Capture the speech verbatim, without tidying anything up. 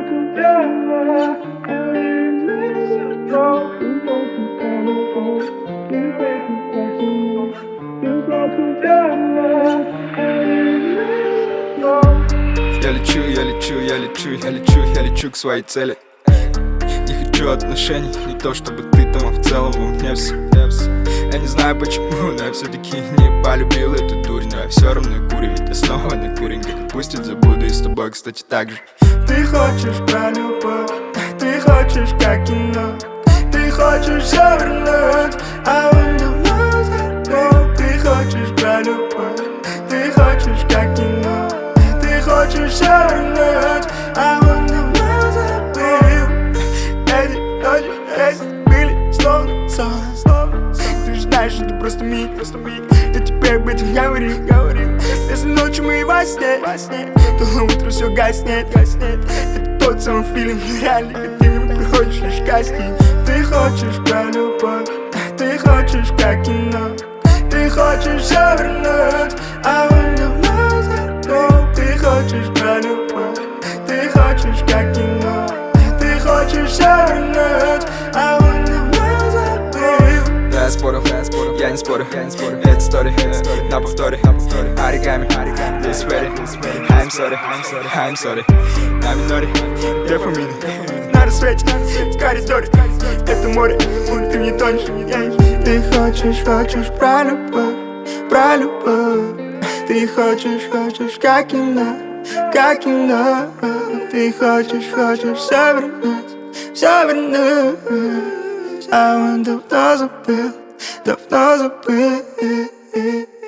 Я лечу, я лечу, я лечу, я лечу, я лечу к своей цели. Не хочу отношений, не то чтобы ты там, а в целом во мне все. Я не знаю почему, но я все-таки не полюбил эту дурь. Но я все равно курю, ведь я снова на курень. Как отпустит, забуду, и с тобой, кстати, так же. Ты хочешь про любовь, ты хочешь как кино, ты хочешь все вернуть, а он давно забыл. Ты хочешь про любовь, ты хочешь как кино, ты хочешь все вернуть, а он давно забыл. Эти ночи, эти были словно сон. Ты же знаешь, что это просто миг, просто миг. Я тебе об этом говорил, говорил. Если ночью мы во сне, во сне, то утром все гаснет, гаснет. Это тот самый фильм, реальный, где ты не приходишь лишь кастинг. Ты хочешь про любовь, ты хочешь как кино, ты хочешь все вернуть, а он давно забыл. Ты хочешь про любовь, ты хочешь как кино, ты хочешь все вернуть, а он давно забыл. Да, я спорил, я спорил, я не спорю, я не спорю. Это история, на повторе, на повторе. Оригами, оригами, this ready, I'm sorry, I'm sorry, I'm sorry. На миноре, где фамилия? На рассвете, в коридоре, это море, ты не тонешь, я. Ты хочешь, хочешь про любовь, про любовь. Ты хочешь, хочешь как кино, как кино. Ты хочешь, хочешь все вернуть, все вернуть, а он давно забыл, давно забыл.